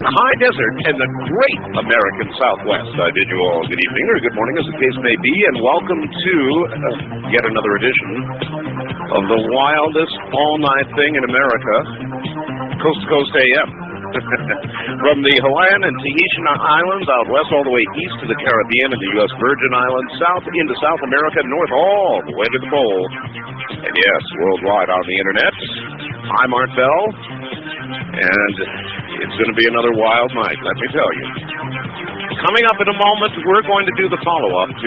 high desert and the great American Southwest. I bid you all good evening or good morning, as the case may be, and welcome to yet another edition of the wildest all-night thing in America, Coast to Coast AM. From the Hawaiian and Tahitian Islands out west all the way east to the Caribbean and the U.S. Virgin Islands, south into South America, north all the way to the pole, and yes, worldwide on the internet. I'm Art Bell, and it's going to be another wild night, let me tell you. Coming up in a moment, we're going to do the follow-up to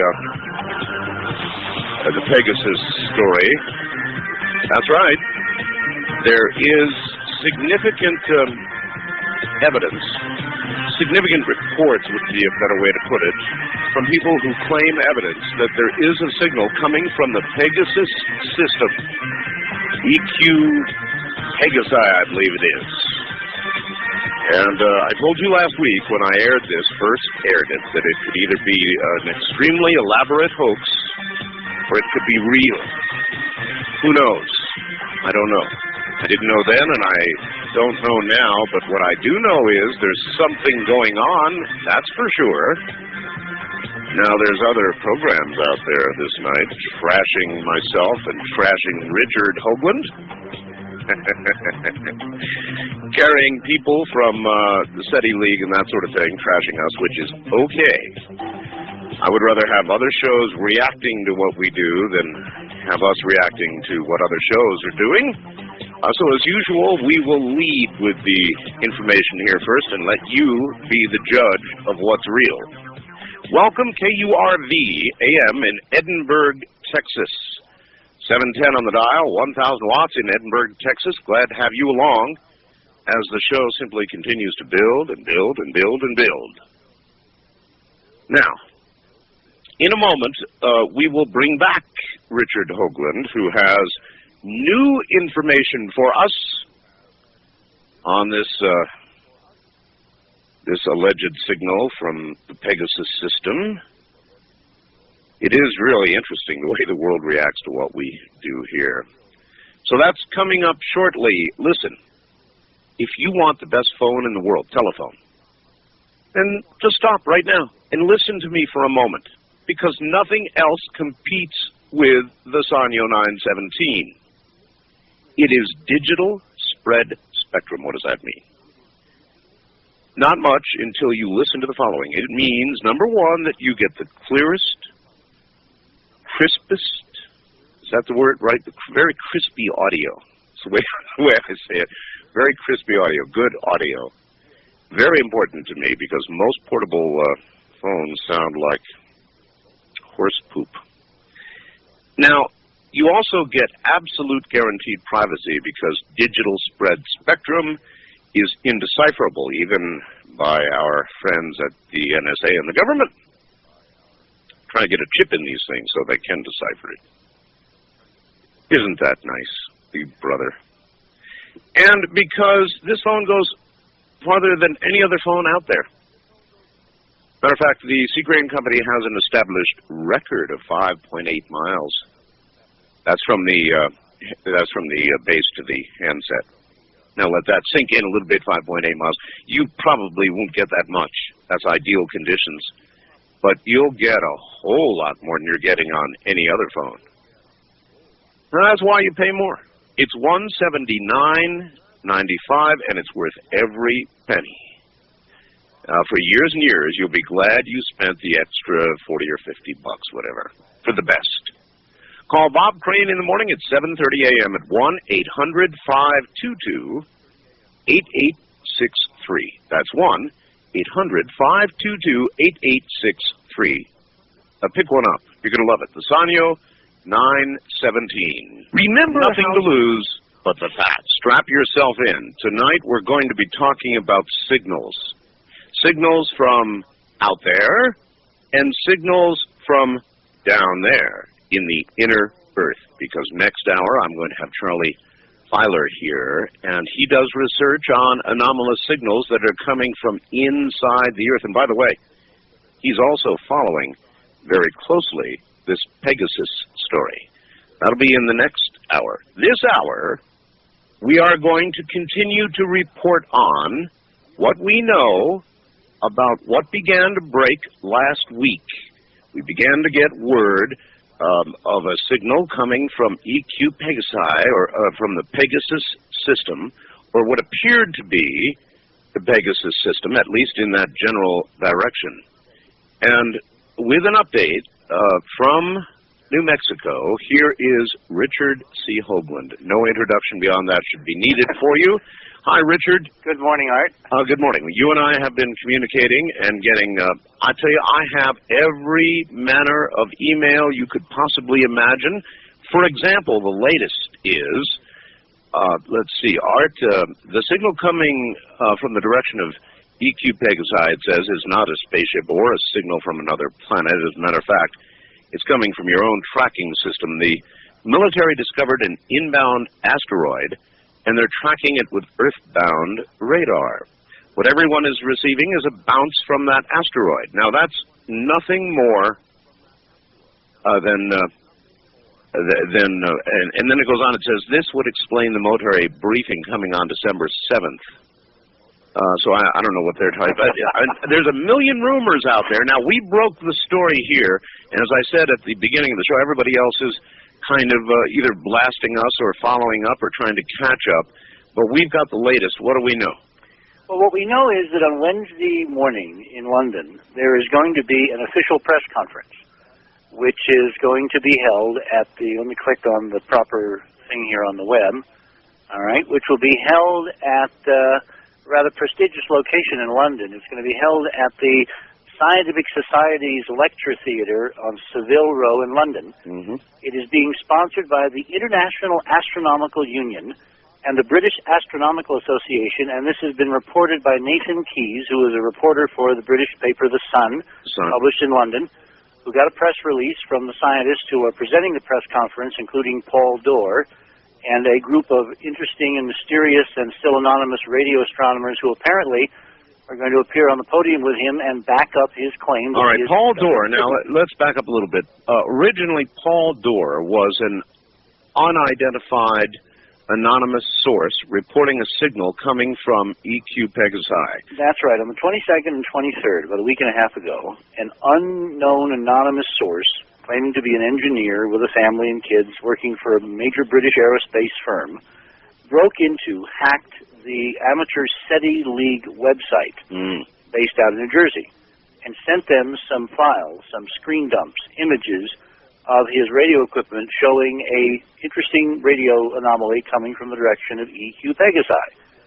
the Pegasus story. That's right. There is significant evidence, significant reports would be a better way to put it, from people who claim evidence that there is a signal coming from the Pegasus system. EQ Pegasi, I believe it is. And I told you last week when I first aired it, that it could either be an extremely elaborate hoax or it could be real. Who knows? I don't know. I didn't know then, and I don't know now, but what I do know is there's something going on, that's for sure. Now, there's other programs out there this night, trashing myself and trashing Richard Hoagland, carrying people from the SETI League and that sort of thing, trashing us, which is okay. I would rather have other shows reacting to what we do than have us reacting to what other shows are doing. So as usual, we will lead with the information here first and let you be the judge of what's real. Welcome, KURV AM in Edinburgh, Texas. 710 on the dial, 1,000 watts in Edinburgh, Texas. Glad to have you along as the show simply continues to build and build and build and build. Now, in a moment, we will bring back Richard Hoagland, who has new information for us on this this alleged signal from the Pegasus system. It is really interesting the way the world reacts to what we do here. So that's coming up shortly. Listen, if you want the best phone in the world, telephone, then just stop right now and listen to me for a moment, because nothing else competes with the Sanyo 917. It is digital spread spectrum. What does that mean? Not much until you listen to the following. It means, number one, that you get the clearest, crispest, is that the word, right? The very crispy audio. It's the way I say it. Very crispy audio, good audio. Very important to me because most portable phones sound like horse poop. Now, you also get absolute guaranteed privacy because digital spread spectrum is indecipherable, even by our friends at the NSA and the government. Trying to get a chip in these things so they can decipher it. Isn't that nice, big brother? And because this phone goes farther than any other phone out there. Matter of fact, the Seagrain Company has an established record of 5.8 miles. That's from the base to the handset. Now let that sink in a little bit, 5.8 miles. You probably won't get that much. That's ideal conditions. But you'll get a whole lot more than you're getting on any other phone. And that's why you pay more. It's $179.95, and it's worth every penny. For years and years, you'll be glad you spent the extra 40 or 50 bucks, whatever, for the best. Call Bob Crane in the morning at 7:30 a.m. at 1-800-522-8863. That's 1-800-522-8863. Pick one up. You're going to love it. The Sanyo 917. Remember, nothing to lose but the fat. Strap yourself in. Tonight we're going to be talking about signals. Signals from out there and signals from down there in the inner Earth. Because next hour I'm going to have Charlie Filer here, and he does research on anomalous signals that are coming from inside the Earth. And by the way, he's also following very closely this Pegasus story. That'll be in the next hour. This hour, we are going to continue to report on what we know about what began to break last week. We began to get word of a signal coming from EQ Pegasi, or from the Pegasus system, or what appeared to be the Pegasus system, at least in that general direction. And with an update from New Mexico, here is Richard C. Hoagland. No introduction beyond that should be needed for you. Hi, Richard. Good morning, Art. Good morning. You and I have been communicating and getting, I tell you, I have every manner of email you could possibly imagine. For example, the latest is, let's see, Art, the signal coming from the direction of EQ Pegasi, it says, is not a spaceship or a signal from another planet. As a matter of fact, it's coming from your own tracking system. The military discovered an inbound asteroid, and they're tracking it with earthbound radar. What everyone is receiving is a bounce from that asteroid. Now, that's nothing more than and then it goes on, it says, this would explain the military briefing coming on December 7th. So I don't know what they're talking about. There's a million rumors out there. Now, we broke the story here, and as I said at the beginning of the show, everybody else is kind of either blasting us or following up or trying to catch up. But we've got the latest. What do we know? Well, what we know is that on Wednesday morning in London, there is going to be an official press conference, which is going to be held at the, let me click on the proper thing here on the web, all right, which will be held at a rather prestigious location in London. It's going to be held at the Scientific Society's Lecture Theatre on Savile Row in London. It is being sponsored by the International Astronomical Union and the British Astronomical Association, and this has been reported by Nathan Keyes, who is a reporter for the British paper The Sun, published in London, who got a press release from the scientists who are presenting the press conference, including Paul Dorr, and a group of interesting and mysterious and still anonymous radio astronomers who apparently are going to appear on the podium with him and back up his claims. All right, Paul Dorr. Now, let's back up a little bit. Originally, Paul Dorr was an unidentified, anonymous source reporting a signal coming from EQ Pegasi. That's right. On the 22nd and 23rd, about a week and a half ago, an unknown anonymous source claiming to be an engineer with a family and kids working for a major British aerospace firm broke into, hacked the amateur SETI League website based out of New Jersey and sent them some files, some screen dumps, images of his radio equipment showing a interesting radio anomaly coming from the direction of EQ Pegasi.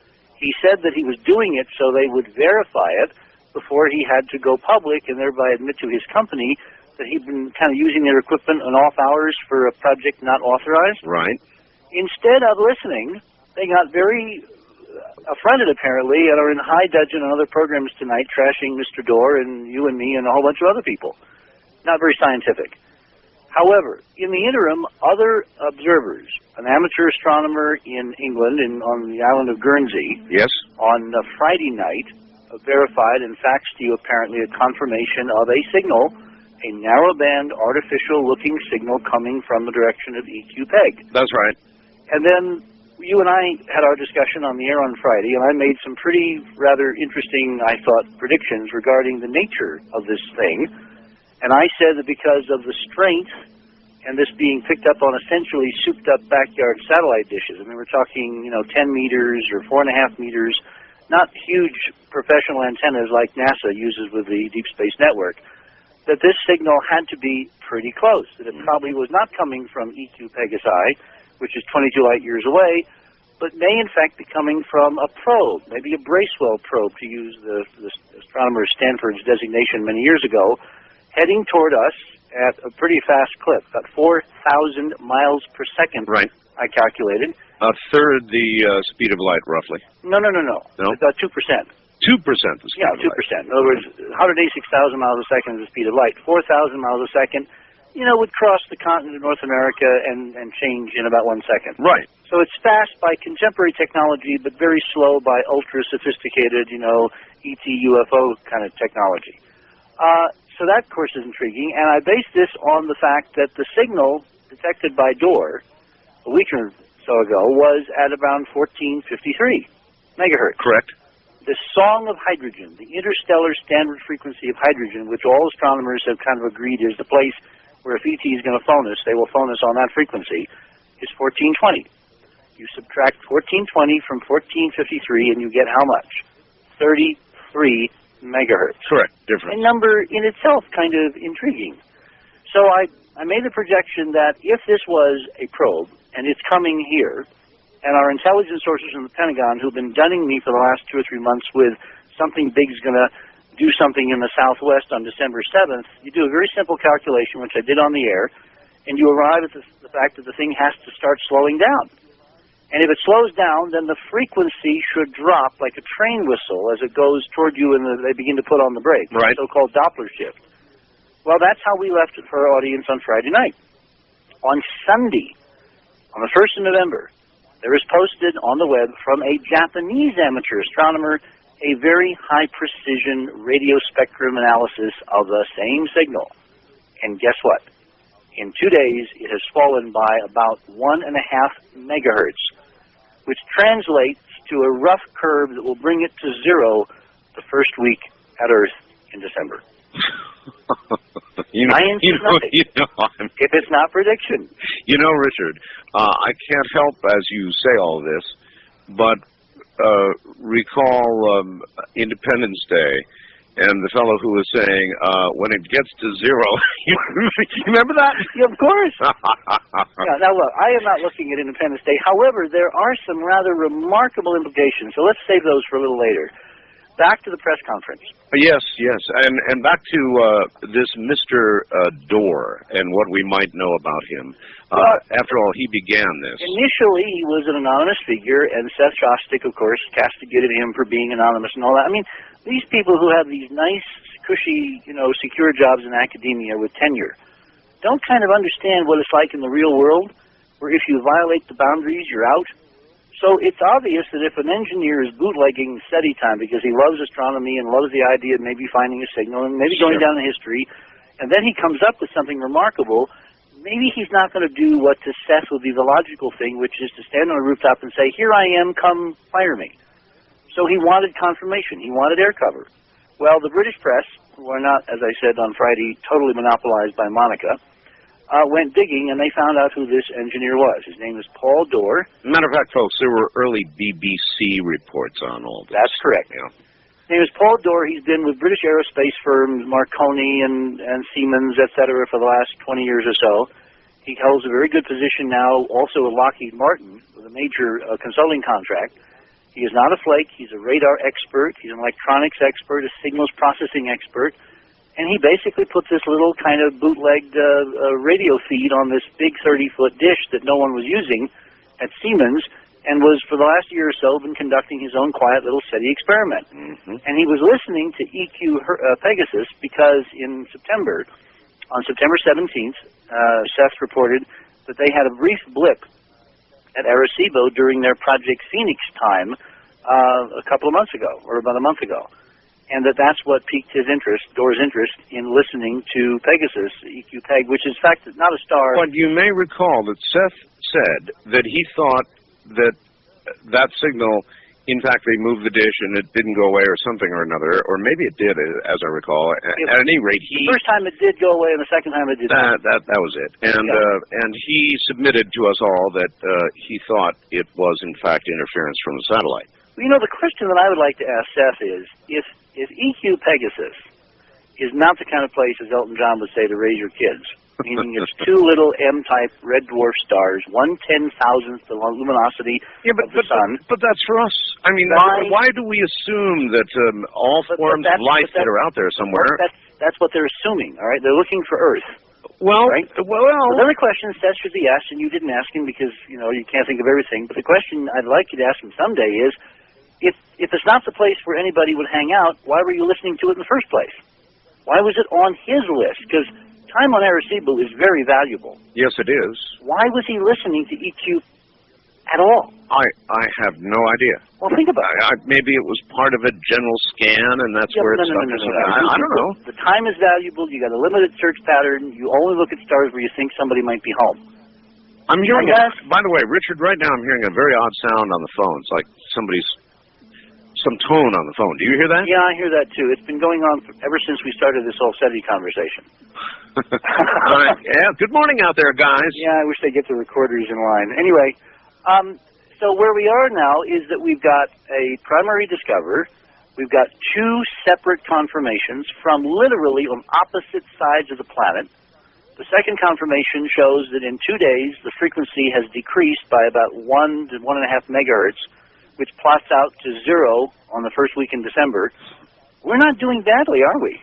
He said that he was doing it so they would verify it before he had to go public and thereby admit to his company that he'd been kind of using their equipment on off hours for a project not authorized. Right. Instead of listening, they got very affronted, apparently, and are in high dudgeon on other programs tonight, trashing Mr. Dorr and you and me and a whole bunch of other people. Not very scientific. However, in the interim, other observers, an amateur astronomer in England, on the island of Guernsey, yes, on Friday night, verified and faxed you apparently a confirmation of a signal, a narrowband, artificial-looking signal coming from the direction of EQ Peg. That's right. And then you and I had our discussion on the air on Friday, and I made some pretty rather interesting, I thought, predictions regarding the nature of this thing. And I said that because of the strength and this being picked up on essentially souped-up backyard satellite dishes, I mean, we're talking, 10 meters or 4.5 meters, not huge professional antennas like NASA uses with the Deep Space Network, that this signal had to be pretty close, that it probably was not coming from EQ Pegasi, which is 22 light years away, but may in fact be coming from a probe, maybe a Bracewell probe, to use the astronomer Stanford's designation many years ago, heading toward us at a pretty fast clip, about 4,000 miles per second, right, I calculated. A third the speed of light, roughly. No. No? About 2%. 2% the speed of light. 2%. In other words, 186,000 miles a second is the speed of light. 4,000 miles a second, would cross the continent of North America and change in about 1 second. Right. So it's fast by contemporary technology, but very slow by ultra-sophisticated, ET UFO kind of technology. So that, of course, is intriguing, and I base this on the fact that the signal detected by Dorr a week or so ago was at around 1453 megahertz. Correct. the song of hydrogen, the interstellar standard frequency of hydrogen, which all astronomers have kind of agreed is the place where if ET is going to phone us, they will phone us on that frequency, is 1420. You subtract 1420 from 1453 and you get how much? 33 megahertz. Correct. Different. A number in itself kind of intriguing. So I made the projection that if this was a probe and it's coming here, and our intelligence sources in the Pentagon who've been gunning me for the last 2 or 3 months with something big's going to do something in the Southwest on December 7th, you do a very simple calculation, which I did on the air, and you arrive at the fact that the thing has to start slowing down. And if it slows down, then the frequency should drop like a train whistle as it goes toward you and they begin to put on the brake, right. The so-called Doppler shift. Well, that's how we left it for our audience on Friday night. On Sunday, on the 1st of November, there is posted on the web from a Japanese amateur astronomer a very high-precision radio spectrum analysis of the same signal. And guess what? In 2 days, it has fallen by about 1.5 megahertz, which translates to a rough curve that will bring it to zero the first week at Earth in December. Science is nothing if it's not prediction. You know, Richard, I can't help as you say all this, but recall Independence Day and the fellow who was saying, when it gets to zero, you remember that? Yeah, of course. Yeah, now look, I am not looking at Independence Day. However, there are some rather remarkable implications, so let's save those for a little later. Back to the press conference. Yes, yes, and back to this Mr. Dorr and what we might know about him. After all, he began this. Initially, he was an anonymous figure, and Seth Shostak, of course, castigated him for being anonymous and all that. I mean, these people who have these nice, cushy, secure jobs in academia with tenure don't kind of understand what it's like in the real world, where if you violate the boundaries, you're out. So it's obvious that if an engineer is bootlegging SETI time because he loves astronomy and loves the idea of maybe finding a signal and maybe going down in history, and then he comes up with something remarkable, maybe he's not going to do what to Seth would be the logical thing, which is to stand on a rooftop and say, "Here I am, come fire me." So he wanted confirmation. He wanted air cover. Well, the British press, who are not, as I said on Friday, totally monopolized by Monica, went digging, and they found out who this engineer was. His name is Paul Dorr. Matter of fact, folks, there were early BBC reports on all this. That's correct. Yeah. His name is Paul Dorr. He's been with British aerospace firms, Marconi and Siemens, etc., for the last 20 years or so. He holds a very good position now, also with Lockheed Martin, with a major consulting contract. He is not a flake. He's a radar expert. He's an electronics expert, a signals processing expert. And he basically put this little kind of bootlegged radio feed on this big 30-foot dish that no one was using at Siemens, and was, for the last year or so, been conducting his own quiet little SETI experiment. Mm-hmm. And he was listening to EQ Pegasus because in September, on September 17th, Seth reported that they had a brief blip at Arecibo during their Project Phoenix time a couple of months ago, or about a month ago. And that's what piqued his interest, Dorr's interest, in listening to Pegasus, EQ-Peg, which is, in fact, not a star. But you may recall that Seth said that he thought that that signal, in fact, they moved the dish and it didn't go away or something or another, or maybe it did, as I recall. At any rate, the first time it did go away, and the second time it did not. That was it. And he submitted to us all that he thought it was, in fact, interference from the satellite. Well, the question that I would like to ask Seth is, if EQ Pegasus is not the kind of place, as Elton John would say, to raise your kids, meaning it's two little M-type red dwarf stars, 1/10,000th the luminosity of the sun. But that's for us. I mean, why do we assume that all forms of life that are out there somewhere? That's what they're assuming, all right? They're looking for Earth. Well, right? Well, then the question Seth should be asked, and you didn't ask him because, you can't think of everything, but the question I'd like you to ask him someday is, if it's not the place where anybody would hang out, why were you listening to it in the first place? Why was it on his list? Because time on Arecibo is very valuable. Yes, it is. Why was he listening to EQ at all? I have no idea. Well, think about it. Maybe it was part of a general scan, and that's where it's stuck. I don't know. The time is valuable. You got a limited search pattern. You only look at stars where you think somebody might be home. I'm hearing, by the way, Richard, right now I'm hearing a very odd sound on the phone. It's like somebody's some tone on the phone. Do you hear that? Yeah, I hear that too. It's been going on ever since we started this whole SETI conversation. All right. Yeah, good morning out there, guys. Yeah, I wish they'd get the recorders in line. Anyway, so where we are now is that we've got a primary discoverer. We've got two separate confirmations from literally on opposite sides of the planet. The second confirmation shows that in 2 days, the frequency has decreased by about 1 to 1.5 megahertz, which plots out to 0 on the first week in December. We're not doing badly, are we?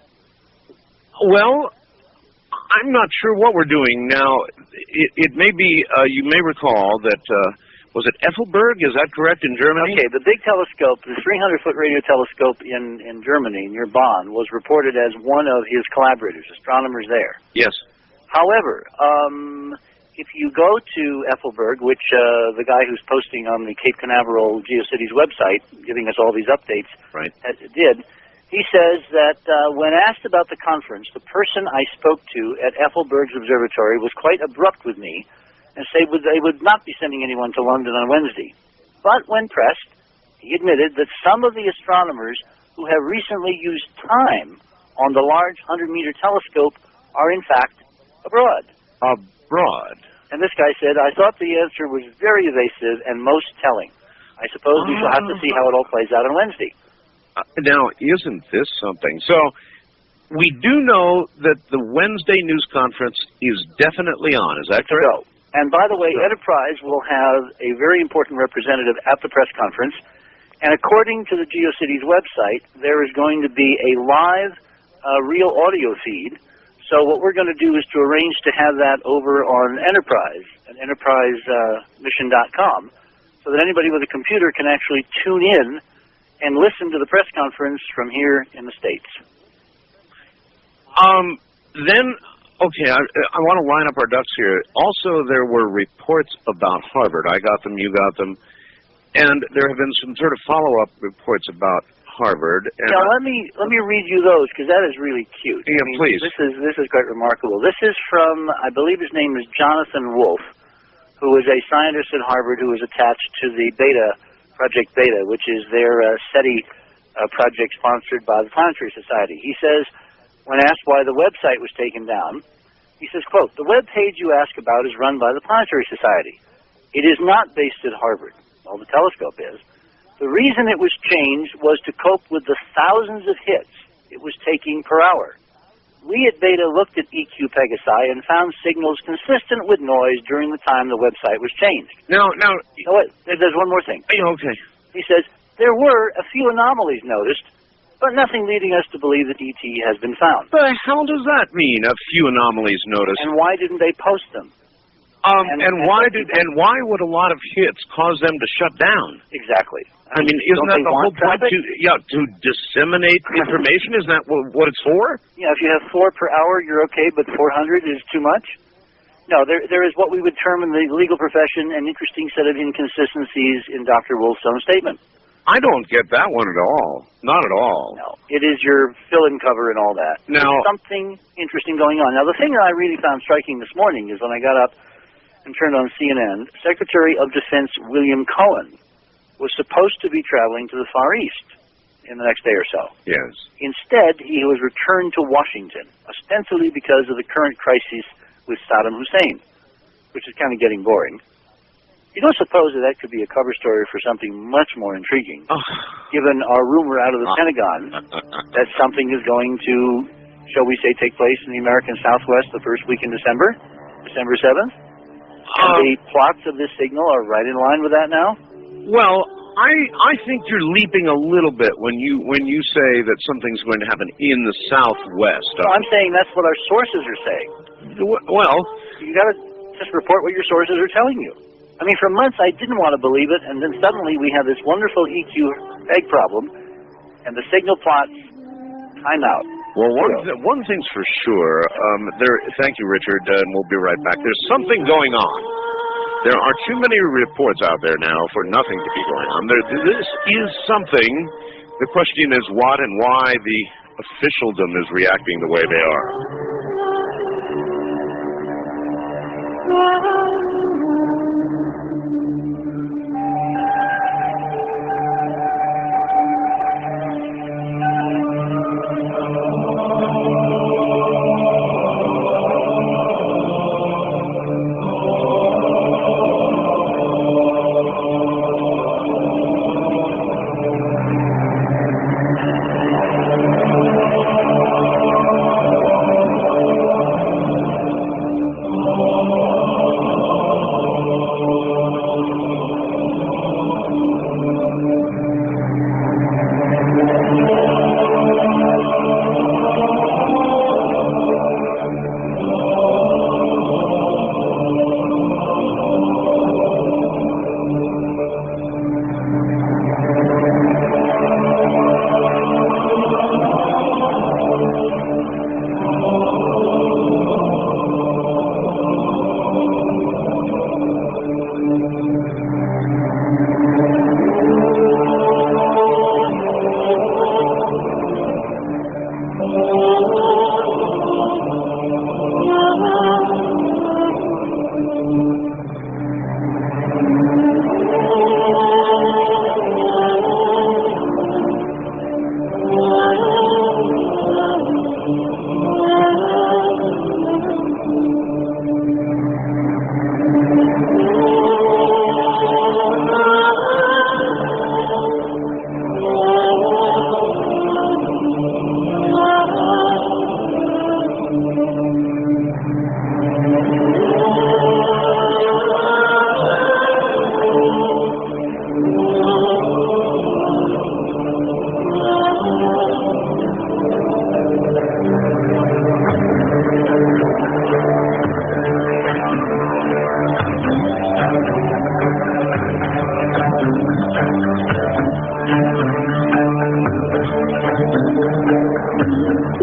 Well, I'm not sure what we're doing now. It may be, you may recall that, was it Effelberg? Is that correct, in Germany? Okay, the big telescope, the 300-foot radio telescope in Germany, near Bonn, was reported as one of his collaborators, astronomers there. Yes. However, if you go to Effelberg, which the guy who's posting on the Cape Canaveral GeoCities website, giving us all these updates, right, did, he says that when asked about the conference, the person I spoke to at Effelberg's observatory was quite abrupt with me and said they would not be sending anyone to London on Wednesday. But when pressed, he admitted that some of the astronomers who have recently used time on the large 100-meter telescope are in fact abroad. Abroad? And this guy said, I thought the answer was very evasive and most telling. I suppose we shall have to see how it all plays out on Wednesday. Now, isn't this something? So, we do know that the Wednesday news conference is definitely on. Is that correct? No. And by the way, Enterprise will have a very important representative at the press conference. And according to the GeoCities website, there is going to be a live real audio feed. So what we're going to do is to arrange to have that over on Enterprise, at enterprisemission.com, so that anybody with a computer can actually tune in and listen to the press conference from here in the States. Then, okay, I want to line up our ducks here. Also, there were reports about Harvard. I got them, you got them. And there have been some sort of follow-up reports about Harvard. And now, let me read you those, because that is really cute. Yeah, please. This is quite remarkable. This is from, I believe his name is Jonathan Wolf, who is a scientist at Harvard who is attached to the Project Beta, which is their SETI project sponsored by the Planetary Society. He says, when asked why the website was taken down, he says, quote, "The web page you ask about is run by the Planetary Society. It is not based at Harvard." Well, the telescope is. "The reason it was changed was to cope with the thousands of hits it was taking per hour. We at Beta looked at EQ Pegasi and found signals consistent with noise during the time the website was changed." Now, you know what? There's one more thing. Okay. He says, "There were a few anomalies noticed, but nothing leading us to believe that ET has been found." What the hell does that mean, a few anomalies noticed? And why didn't they post them? And why would a lot of hits cause them to shut down? Exactly. I mean, isn't that the whole point? To disseminate information? Isn't that what it's for? Yeah, if you have 4 per hour, you're okay, but 400 is too much? No, there is what we would term in the legal profession an interesting set of inconsistencies in Dr. Wolf's own statement. I don't get that one at all. Not at all. No, it is your fill-in cover and all that. Now, there's something interesting going on. Now, the thing that I really found striking this morning is when I got up and turned on CNN, Secretary of Defense William Cohen was supposed to be traveling to the Far East in the next day or so. Yes. Instead, he was returned to Washington, ostensibly because of the current crisis with Saddam Hussein, which is kind of getting boring. You don't suppose that could be a cover story for something much more intriguing, given our rumor out of the Pentagon that something is going to, shall we say, take place in the American Southwest the first week in December, December 7th? And the plots of this signal are right in line with that now? Well, I think you're leaping a little bit when you say that something's going to happen in the Southwest. Well, I'm saying that's what our sources are saying. Well, you got to just report what your sources are telling you. I mean, for months I didn't want to believe it, and then suddenly we have this wonderful EQ egg problem, and the signal plots time out. Well, one thing's for sure. Thank you, Richard, and we'll be right back. There's something going on. There are too many reports out there now for nothing to be going on. This is something. The question is what and why the officialdom is reacting the way they are.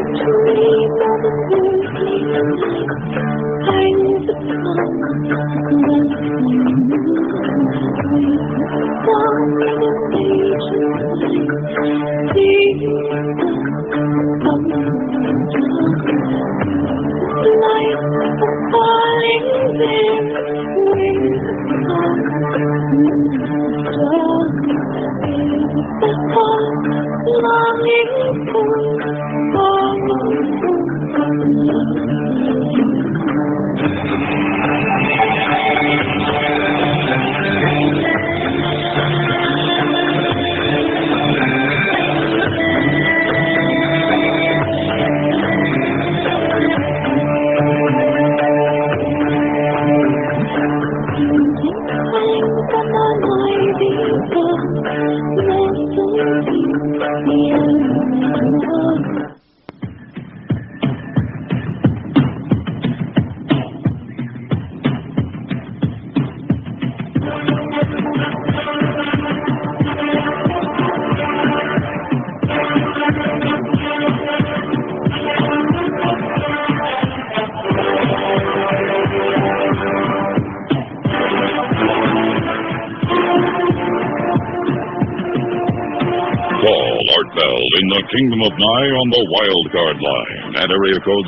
Call Art Bell in the Kingdom of Nye on the Wild Card line at area code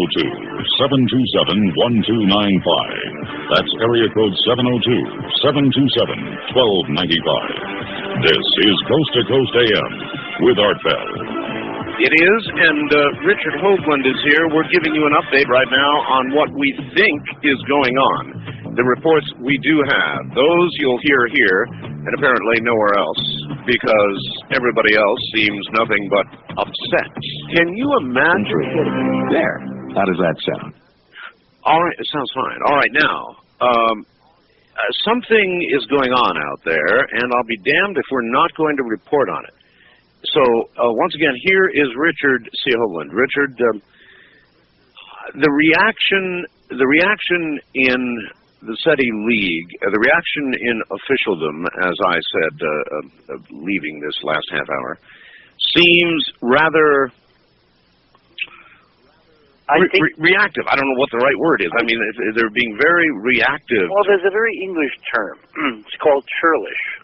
702-727-1295. That's area code 702-727-1295. This is Coast to Coast AM with Art Bell. It is, and Richard Hoagland is here. We're giving you an update right now on what we think is going on. The reports we do have, those you'll hear here, and apparently nowhere else, because everybody else seems nothing but upset. Can you imagine? There. How does that sound? All right, it sounds fine. All right, now, something is going on out there, and I'll be damned if we're not going to report on it. So, once again, here is Richard C. Hoagland. Richard, the reaction in the SETI League, the reaction in officialdom, as I said, leaving this last half hour, seems rather reactive. I don't know what the right word is. I mean, they're being very reactive. Well, there's a very English term. It's called churlish.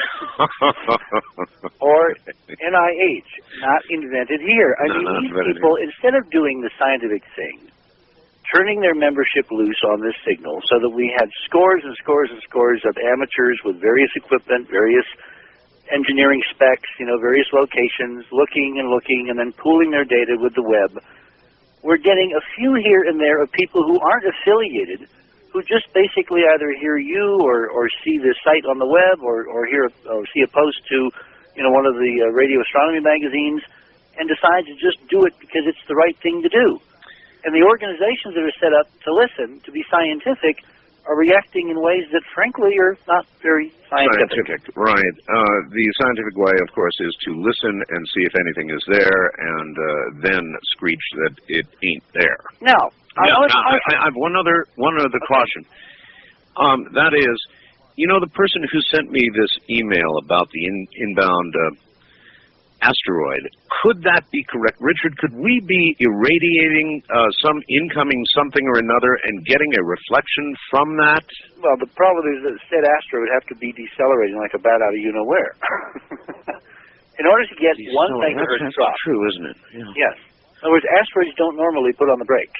Or NIH, not invented here. I mean, these people, instead of doing the scientific thing, turning their membership loose on this signal so that we had scores and scores and scores of amateurs with various equipment, various engineering specs, various locations, looking and then pooling their data with the web. We're getting a few here and there of people who aren't affiliated, who just basically either hear you or see the site on the web or see a post to one of the radio astronomy magazines and decide to just do it because it's the right thing to do. And the organizations that are set up to listen, to be scientific, are reacting in ways that, frankly, are not very scientific. Right. The scientific way, of course, is to listen and see if anything is there, and then screech that it ain't there. Now, I have one other caution. That is, the person who sent me this email about the inbound asteroid, could that be correct? Richard, could we be irradiating some incoming something or another and getting a reflection from that? Well, the problem is that said asteroid would have to be decelerating like a bat out of you-know-where. In order to get one thing to drop. That's true, isn't it? Yeah. Yes. In other words, asteroids don't normally put on the brakes.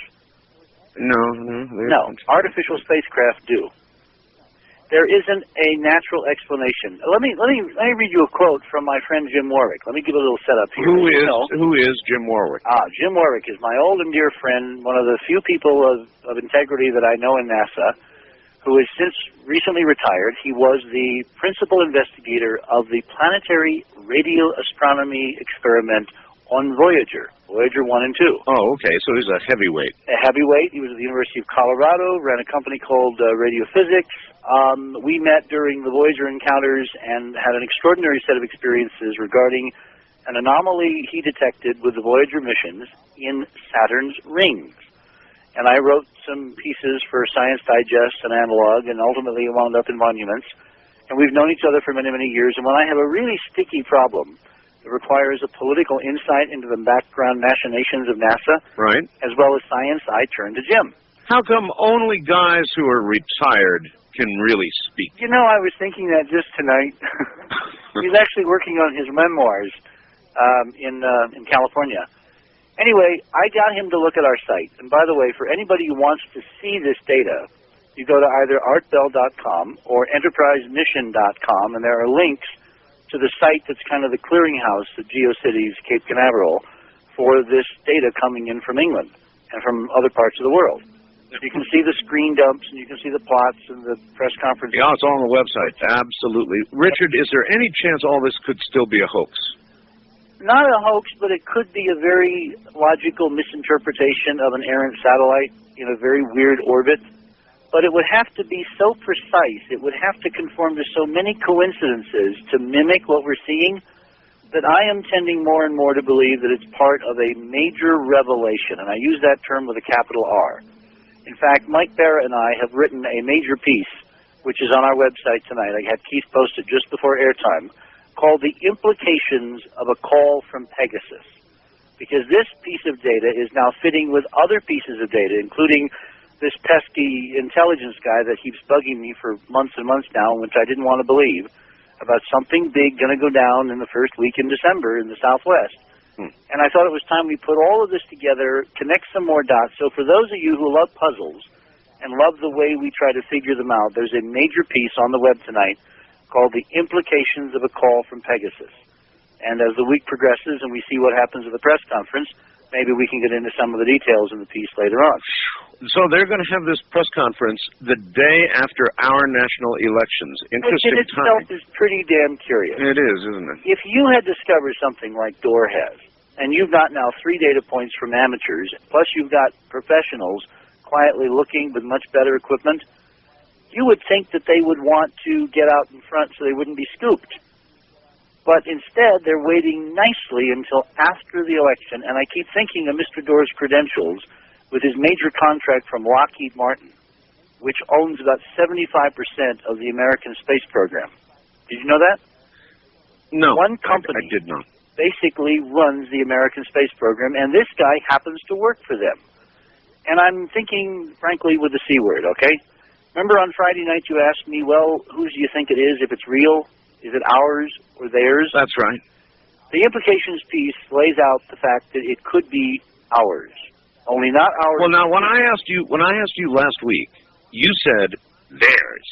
No. Artificial spacecraft do. There isn't a natural explanation. Let me read you a quote from my friend Jim Warwick. Let me give a little setup here. Who is Jim Warwick? Jim Warwick is my old and dear friend, one of the few people of integrity that I know in NASA, who has since recently retired. He was the principal investigator of the planetary radio astronomy experiment on Voyager 1 and 2. Oh, okay, so he's a heavyweight. A heavyweight. He was at the University of Colorado, ran a company called Radiophysics. We met during the Voyager encounters and had an extraordinary set of experiences regarding an anomaly he detected with the Voyager missions in Saturn's rings. And I wrote some pieces for Science Digest and Analog, and ultimately wound up in Monuments. And we've known each other for many, many years. And when I have a really sticky problem It requires a political insight into the background machinations of NASA. Right. As well as science. I turn to Jim. How come only guys who are retired can really speak? You know, I was thinking that just tonight. He's actually working on his memoirs in California. Anyway, I got him to look at our site. And by the way, for anybody who wants to see this data, you go to either artbell.com or enterprisemission.com, and there are links to the site that's kind of the clearinghouse at GeoCities Cape Canaveral for this data coming in from England and from other parts of the world. You can see the screen dumps, and you can see the plots and the press conferences. Yeah, it's all on the website. Absolutely. Richard, is there any chance all this could still be a hoax? Not a hoax, but it could be a very logical misinterpretation of an errant satellite in a very weird orbit. But it would have to be so precise, it would have to conform to so many coincidences to mimic what we're seeing, that I am tending more and more to believe that it's part of a major revelation, and I use that term with a capital R. In fact, Mike Barra and I have written a major piece, which is on our website tonight. I had Keith post it just before airtime, called The Implications of a Call from Pegasus. Because this piece of data is now fitting with other pieces of data, including this pesky intelligence guy that keeps bugging me for months and months now, which I didn't want to believe, about something big going to go down in the first week in December in the Southwest. And I thought it was time we put all of this together, connect some more dots. So for those of you who love puzzles and love the way we try to figure them out, there's a major piece on the web tonight called The Implications of a Call from Pegasus. And as the week progresses and we see what happens at the press conference, maybe we can get into some of the details in the piece later on. So they're going to have this press conference the day after our national elections. Interesting. Which in itself is pretty damn curious. It is, isn't it? If you had discovered something like Dore has, and you've got now 3 data points from amateurs, plus you've got professionals quietly looking with much better equipment, you would think that they would want to get out in front so they wouldn't be scooped. But instead, they're waiting nicely until after the election, and I keep thinking of Mr. Dore's credentials with his major contract from Lockheed Martin, which owns about 75% of the American space program. Did you know that? No, One company I did not. basically runs the American space program, and this guy happens to work for them. And I'm thinking, frankly, with the C word, okay? Remember on Friday night you asked me, well, whose do you think it is, if it's real? Is it ours or theirs? That's right. The implications piece lays out the fact that it could be ours, only not ours. Well, now when I asked you last week, you said theirs,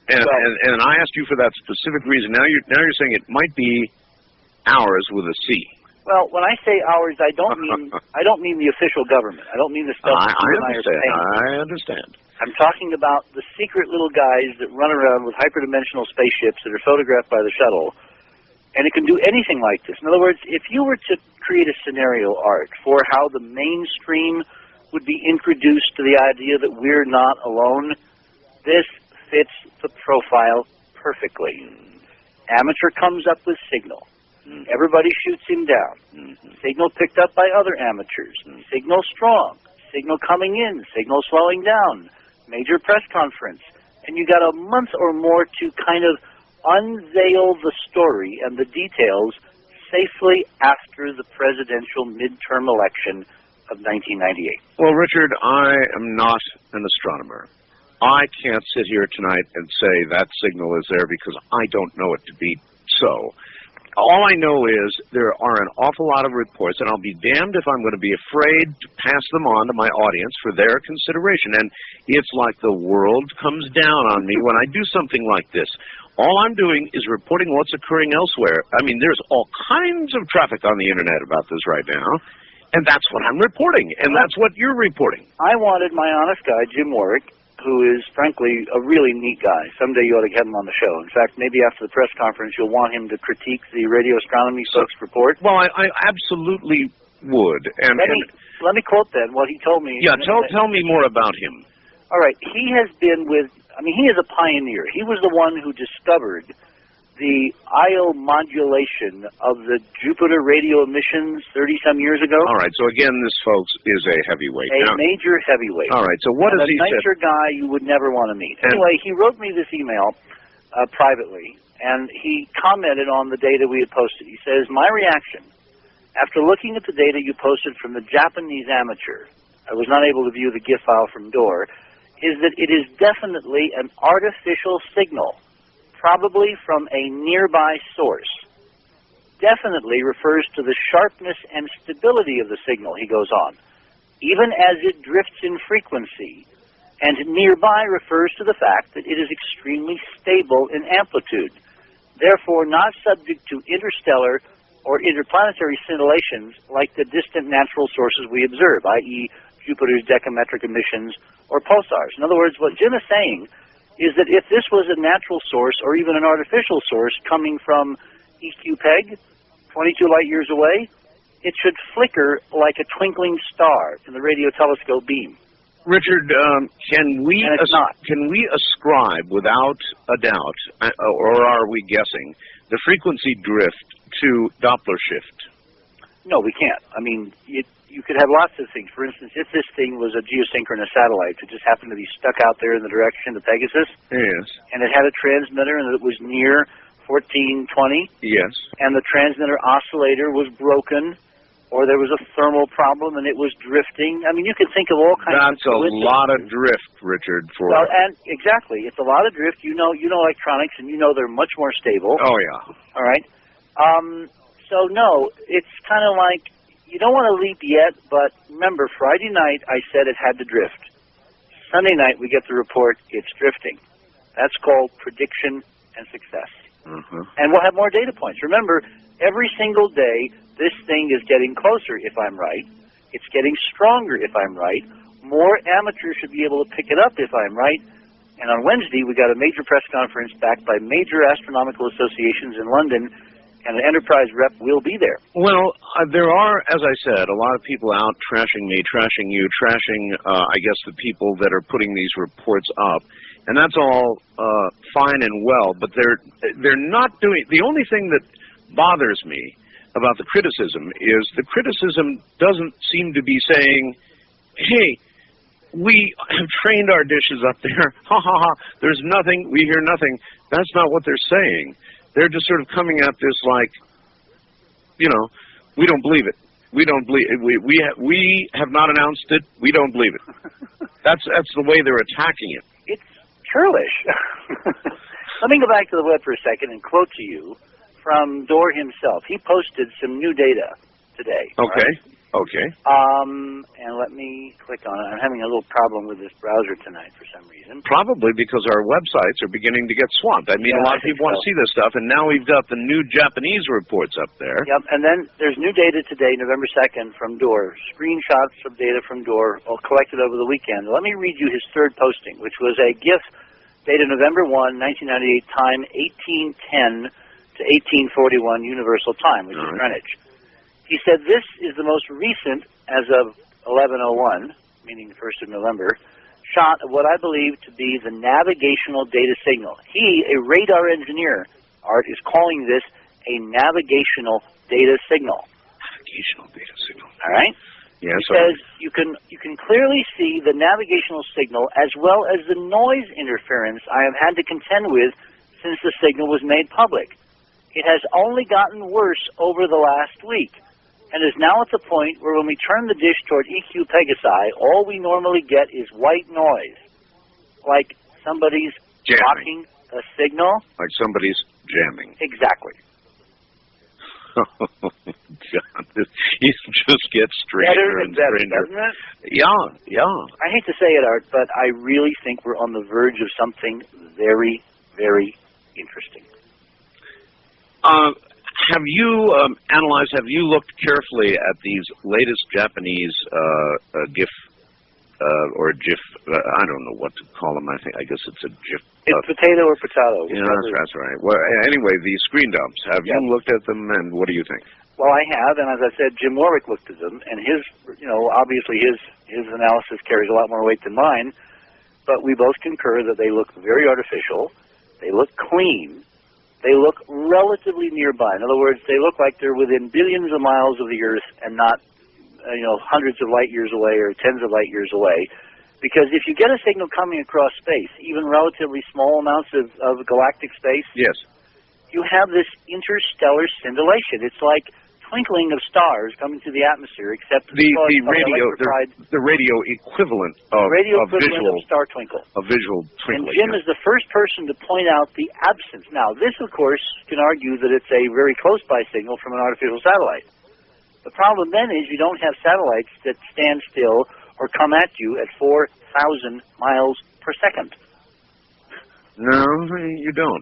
and I asked you for that specific reason. Now you're saying it might be ours with a C. Well, when I say ours, I don't mean the official government. I don't mean the stuff that you and I are paying. I understand. I'm talking about the secret little guys that run around with hyperdimensional spaceships that are photographed by the shuttle, and it can do anything like this. In other words, if you were to create a scenario art for how the mainstream would be introduced to the idea that we're not alone, this fits the profile perfectly. Amateur comes up with signal. Everybody shoots him down. Signal picked up by other amateurs. Signal strong. Signal coming in. Signal slowing down. Major press conference. And you got a month or more to kind of unveil the story and the details safely after the presidential midterm election of 1998. Well, Richard, I am not an astronomer. I can't sit here tonight and say that signal is there because I don't know it to be so. All I know is there are an awful lot of reports, and I'll be damned if I'm going to be afraid to pass them on to my audience for their consideration. And it's like the world comes down on me when I do something like this. All I'm doing is reporting what's occurring elsewhere. I mean, there's all kinds of traffic on the Internet about this right now, and that's what I'm reporting, and that's what you're reporting. I wanted my honest guy, Jim Warwick, who is, frankly, a really neat guy. Someday you ought to have him on the show. In fact, maybe after the press conference, you'll want him to critique the radio astronomy folks' report. Well, I absolutely would. And let me quote then what he told me. Yeah, tell me more about him. All right. He has been with, I mean, he is a pioneer. He was the one who discovered the IO modulation of the Jupiter radio emissions 30-some years ago. All right, so again, this, folks, is a heavyweight. Major heavyweight. All right, so what does he say? A nicer guy you would never want to meet. Anyway, he wrote me this email privately, and he commented on the data we had posted. He says, "My reaction, after looking at the data you posted from the Japanese amateur, I was not able to view the GIF file from Door, is that it is definitely an artificial signal, probably from a nearby source. Definitely refers to the sharpness and stability of the signal," he goes on, "even as it drifts in frequency, and nearby refers to the fact that it is extremely stable in amplitude, therefore not subject to interstellar or interplanetary scintillations like the distant natural sources we observe, i.e. Jupiter's decametric emissions or pulsars." In other words, what Jim is saying is that if this was a natural source or even an artificial source coming from EQ-PEG, 22 light years away, it should flicker like a twinkling star in the radio telescope beam. Richard, can we ascribe without a doubt, or are we guessing, the frequency drift to Doppler shift? No, we can't. I mean, you could have lots of things. For instance, if this thing was a geosynchronous satellite that just happened to be stuck out there in the direction of Pegasus, yes, and it had a transmitter and it was near 1420, yes, and the transmitter oscillator was broken, or there was a thermal problem and it was drifting. I mean, you can think of all kinds of... That's a lot of drift, Richard. Well, and exactly, it's a lot of drift. You know electronics, and you know they're much more stable. Oh, yeah. All right. So, no, it's kind of like, you don't want to leap yet, but remember, Friday night I said it had to drift. Sunday night we get the report, it's drifting. That's called prediction and success. Mm-hmm. And we'll have more data points. Remember, every single day, this thing is getting closer if I'm right. It's getting stronger if I'm right. More amateurs should be able to pick it up if I'm right. And on Wednesday, we got a major press conference backed by major astronomical associations in London, and the Enterprise rep will be there. Well, there are, as I said, a lot of people out trashing me, trashing you, trashing, I guess, the people that are putting these reports up. And that's all fine and well, but they're not doing... The only thing that bothers me about the criticism is the criticism doesn't seem to be saying, hey, we have trained our dishes up there, ha ha ha, there's nothing, we hear nothing. That's not what they're saying. They're just sort of coming at this like, you know, we don't believe it. We don't believe it. We have not announced it. We don't believe it. That's the way they're attacking it. It's churlish. Let me go back to the web for a second and quote to you from Door himself. He posted some new data today. Okay. Right? Okay. And let me click on it. I'm having a little problem with this browser tonight for some reason. Probably because our websites are beginning to get swamped. I mean, yeah, a lot of people want to see this stuff, and now we've got the new Japanese reports up there. Yep, and then there's new data today, November 2nd, from Door. Screenshots of data from Door, all collected over the weekend. Let me read you his third posting, which was a GIF dated November 1, 1998, time 1810 to 1841 Universal Time, which is Greenwich. He said, this is the most recent, as of 11:01, meaning the 1st of November, shot of what I believe to be the navigational data signal. He, a radar engineer, Art, is calling this a navigational data signal. Navigational data signal. All right? Yes. He says you can clearly see the navigational signal as well as the noise interference I have had to contend with since the signal was made public. It has only gotten worse over the last week, and is now at the point where when we turn the dish toward EQ Pegasi, all we normally get is white noise, like somebody's blocking a signal. Like somebody's jamming. Exactly. Oh, God, it just gets stranger and stranger. Doesn't it? Yeah, yeah. I hate to say it, Art, but I really think we're on the verge of something very, very interesting. Have you analyzed, have you looked carefully at these latest Japanese GIF or GIF, I don't know what to call them, I guess it's a GIF. It's potato or potato. Yeah, that's right. Well, anyway, the screen dumps, have you looked at them, and what do you think? Well, I have, and as I said, Jim Warwick looked at them, and his, obviously his analysis carries a lot more weight than mine, but we both concur that they look very artificial, they look clean, they look relatively nearby. In other words, they look like they're within billions of miles of the Earth and not, hundreds of light years away or tens of light years away. Because if you get a signal coming across space, even relatively small amounts of galactic space, yes, you have this interstellar scintillation. It's like twinkling of stars coming through the atmosphere, except the radio equivalent of visual star twinkle. A visual twinkling. And Jim is the first person to point out the absence. Now, this, of course, can argue that it's a very close-by signal from an artificial satellite. The problem then is you don't have satellites that stand still or come at you at 4,000 miles per second. No, you don't.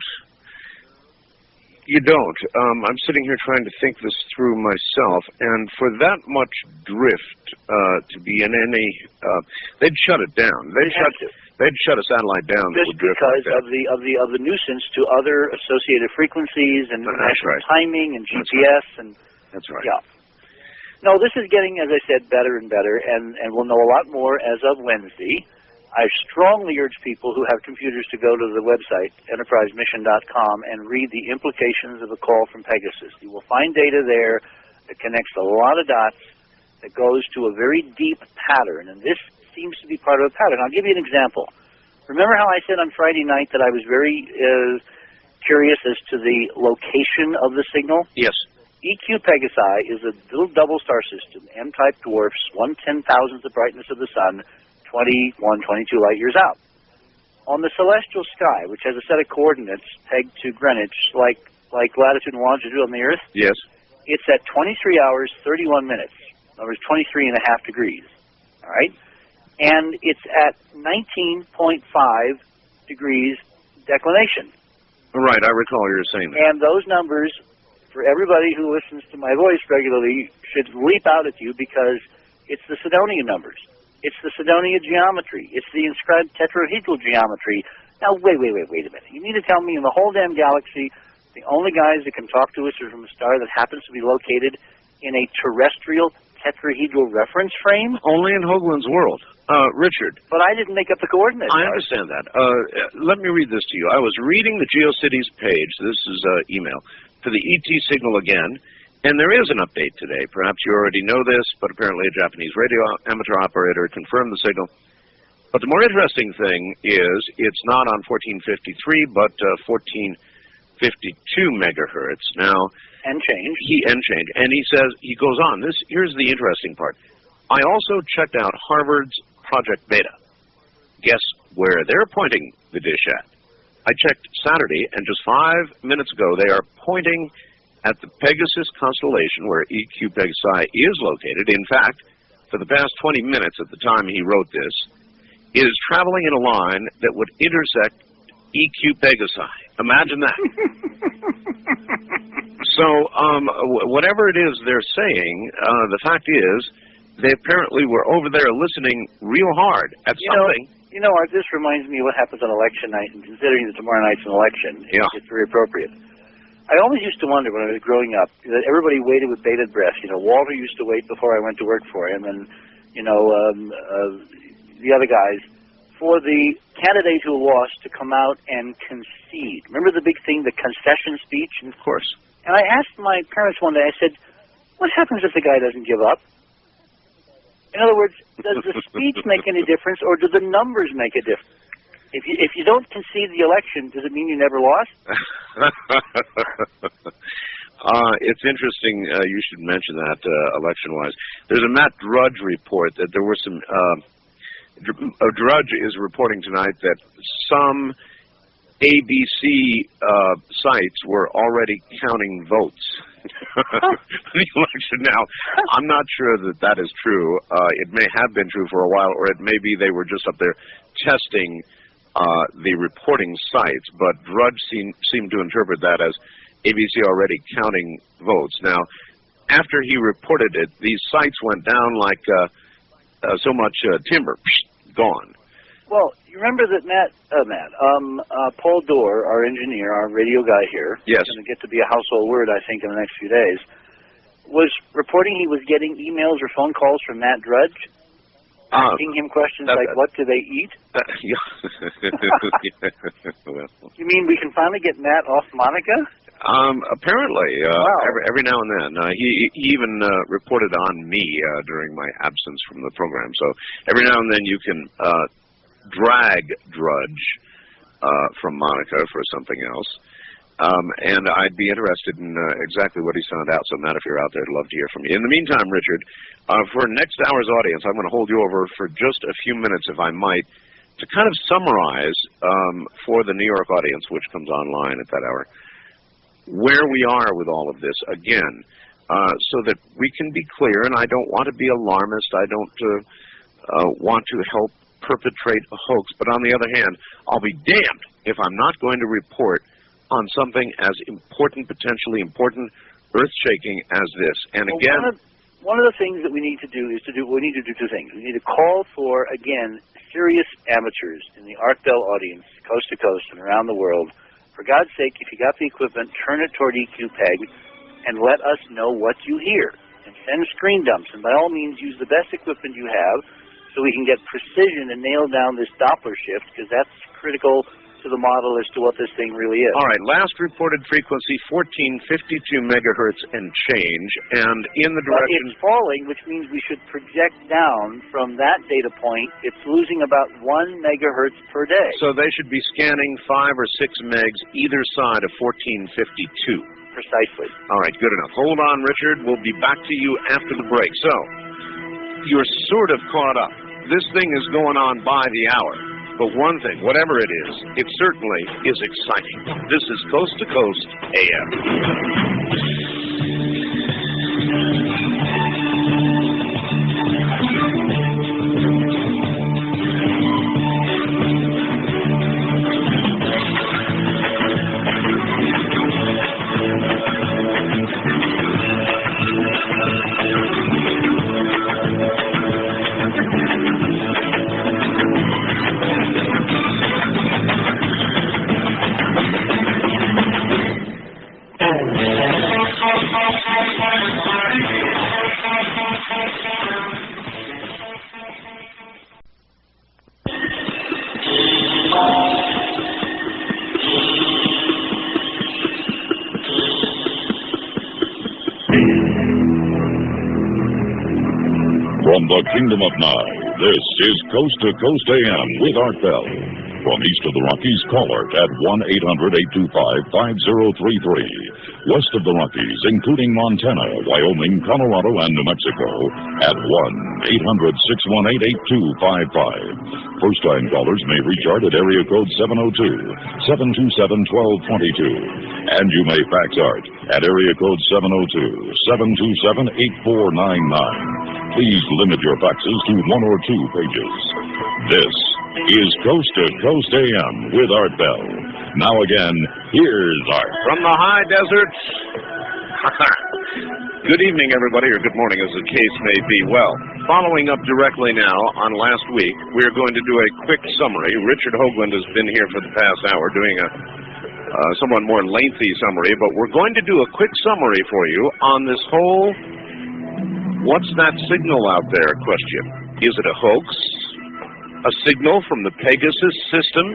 You don't. I'm sitting here trying to think this through myself, and for that much drift to be in any, they'd shut it down. They'd shut a satellite down that would drift because like that. of the nuisance to other associated frequencies and international timing and GPS and. That's right. Yeah. No, this is getting, as I said, better and better, and we'll know a lot more as of Wednesday. I strongly urge people who have computers to go to the website, enterprisemission.com, and read the implications of a call from Pegasus. You will find data there that connects a lot of dots, that goes to a very deep pattern, and this seems to be part of a pattern. I'll give you an example. Remember how I said on Friday night that I was very curious as to the location of the signal? Yes. EQ Pegasi is a little double star system, M-type dwarfs, 1/10,000th the brightness of the sun, 21, 22 light years out. On the celestial sky, which has a set of coordinates pegged to Greenwich, like latitude and longitude on the Earth, yes, it's at 23 hours, 31 minutes. In other words, 23.5 degrees. All right? And it's at 19.5 degrees declination. Right, I recall you were saying that. And those numbers, for everybody who listens to my voice regularly, should leap out at you because it's the Sidonia numbers. It's the Sidonia geometry. It's the inscribed tetrahedral geometry. Now, wait a minute. You mean to tell me in the whole damn galaxy, the only guys that can talk to us are from a star that happens to be located in a terrestrial tetrahedral reference frame? Only in Hoagland's world. Richard. But I didn't make up the coordinates. I understand that. Let me read this to you. I was reading the GeoCities page. This is email. For the ET signal again, and there is an update today. Perhaps you already know this, but apparently a Japanese radio amateur operator confirmed the signal. But the more interesting thing is it's not on 1453, but 1452 megahertz. Now, and change. And he says, he goes on, here's the interesting part. I also checked out Harvard's Project Beta. Guess where they're pointing the dish at? I checked Saturday, and just 5 minutes ago, they are pointing at the Pegasus constellation where EQ Pegasi is located. In fact, for the past 20 minutes at the time he wrote this, it is traveling in a line that would intersect EQ Pegasi. Imagine that. So, whatever it is they're saying, the fact is, they apparently were over there listening real hard at something. You know, Art, this reminds me of what happens on election night, and considering that tomorrow night's an election, it's very appropriate. I always used to wonder when I was growing up that everybody waited with bated breath. You know, Walter used to wait before I went to work for him, and, you know, the other guys, for the candidate who lost to come out and concede. Remember the big thing, the concession speech? Of course. And I asked my parents one day, I said, what happens if the guy doesn't give up? In other words, does the speech make any difference, or do the numbers make a difference? If you don't concede the election, does it mean you never lost? It's interesting you should mention that, election-wise. There's a Matt Drudge report that there were some... Drudge is reporting tonight that some ABC sites were already counting votes for the election. Now, I'm not sure that that is true. It may have been true for a while, or it may be they were just up there testing the reporting sites, but Drudge seemed to interpret that as ABC already counting votes. Now, after he reported it, these sites went down like so much timber, gone. Well, you remember that Paul Dorr, our engineer, our radio guy here, yes, going to get to be a household word, I think, in the next few days, was reporting he was getting emails or phone calls from Matt Drudge, asking him questions like, what do they eat? Well, you mean we can finally get Matt off Monica? Apparently, wow. every now and then. He even reported on me during my absence from the program. So every now and then you can drag Drudge from Monica for something else. And I'd be interested in exactly what he's found out. So, Matt, if you're out there, I'd love to hear from you. In the meantime, Richard, for next hour's audience, I'm going to hold you over for just a few minutes, if I might, to kind of summarize for the New York audience, which comes online at that hour, where we are with all of this, again, so that we can be clear. And I don't want to be alarmist. I don't want to help perpetrate a hoax. But on the other hand, I'll be damned if I'm not going to report on something as important, potentially important, earth-shaking as this. And well, again, one of the things that we need to do is we need to do two things. We need to call for, again, serious amateurs in the Art Bell audience, coast to coast and around the world. For God's sake, if you got the equipment, turn it toward EQ-PEG and let us know what you hear. And send screen dumps. And by all means, use the best equipment you have so we can get precision and nail down this Doppler shift, because that's critical to the model as to what this thing really is. All right, last reported frequency, 1452 megahertz and change, and in the direction... But it's falling, which means we should project down from that data point. It's losing about 1 megahertz per day. So they should be scanning 5 or 6 megs either side of 1452. Precisely. All right, good enough. Hold on, Richard. We'll be back to you after the break. So, you're sort of caught up. This thing is going on by the hour. But one thing, whatever it is, it certainly is exciting. This is Coast to Coast AM. From the Kingdom of Nye, this is Coast to Coast AM with Art Bell. From east of the Rockies, call Art at 1-800-825-5033. West of the Rockies, including Montana, Wyoming, Colorado, and New Mexico, at 1-800-618-8255. First-time callers may reach Art at area code 702-727-1222. And you may fax Art at area code 702-727-8499. Please limit your faxes to 1 or 2 pages. This is Coast to Coast AM with Art Bell. Now again, here's Art. From the high deserts. Good evening, everybody, or good morning, as the case may be. Well, following up directly now on last week, we're going to do a quick summary. Richard Hoagland has been here for the past hour doing a somewhat more lengthy summary, but we're going to do a quick summary for you on this whole what's that signal out there question. Is it a hoax? A signal from the Pegasus system?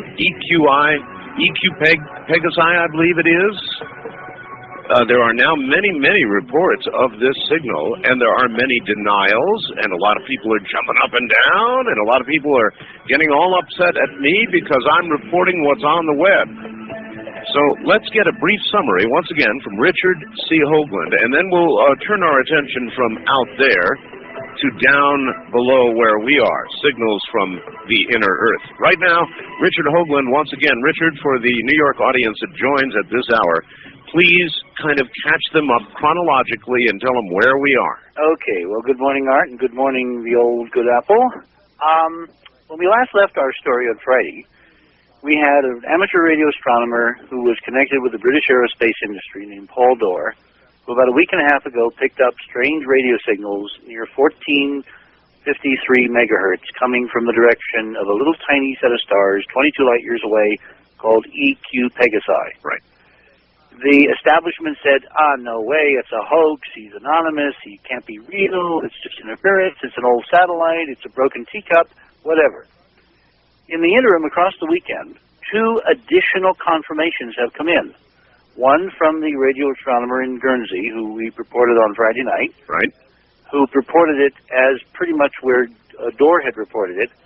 Pegasi, I believe it is. There are now many, many reports of this signal, and there are many denials, and a lot of people are jumping up and down, and a lot of people are getting all upset at me because I'm reporting what's on the web. So let's get a brief summary, once again, from Richard C. Hoagland, and then we'll turn our attention from out there to down below where we are, signals from the inner Earth. Right now, Richard Hoagland, once again, Richard, for the New York audience that joins at this hour, please kind of catch them up chronologically and tell them where we are. Okay, well, good morning, Art, and good morning, the old good apple. When we last left our story on Friday, we had an amateur radio astronomer who was connected with the British aerospace industry named Paul Dorr, who about a week and a half ago picked up strange radio signals near 1453 megahertz coming from the direction of a little tiny set of stars 22 light years away called EQ Pegasi. Right. The establishment said, no way, it's a hoax, he's anonymous, he can't be real, it's just interference, it's an old satellite, it's a broken teacup, whatever. In the interim, across the weekend, 2 additional confirmations have come in. One from the radio astronomer in Guernsey, who we reported on Friday night, right, who reported it as pretty much where Dorr had reported it,